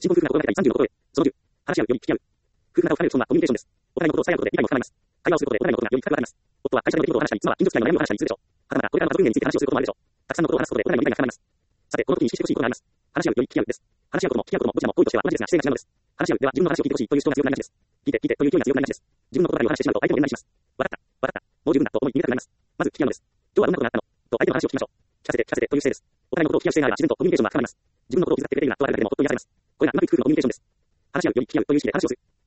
新婚夫婦が心がけたい30のことへ。その10、話し合うより聞き合う。夫婦仲を深める基本はコミュニケーションです。お互いのことを伝え合うことで理解も深まります。会話をすることでお互いのことがより深くわかります。夫は会社での出来事を話したり、妻は近所付き合いの悩みを話したりするでしょう。はたまたこれからの家族運営について話をすることもあるでしょう。たくさんのことを話すことでお互いの理解が深まります。さて、この時に意識してほしいことがあります。話し合うより聞き合うです。話し合うことも聞き合うこともどちらも行為としては同じですが姿勢が違うのです。話し合うでは自分の話を聞いてほしいという主張が強くなりがちです。聞いてという勢いが強くなりがちです。自分のことばかりを話してしまうと相手も連絡します。わかった、わかった、もう十分だと思い逃げたくなります。まず聞き合うのです。今日はどんなことがあったのと相手の話を聞きましょう。聞かせてという姿勢です。お互いのことを聞き合う姿勢があれば自然とコミュニケーションが深まります。自分のことを気遣ってくれているなとあるだけでもほっと癒されます。これがうまくいく夫婦のコミュニケーションです。話し合うより聞き合うという意識で話をする。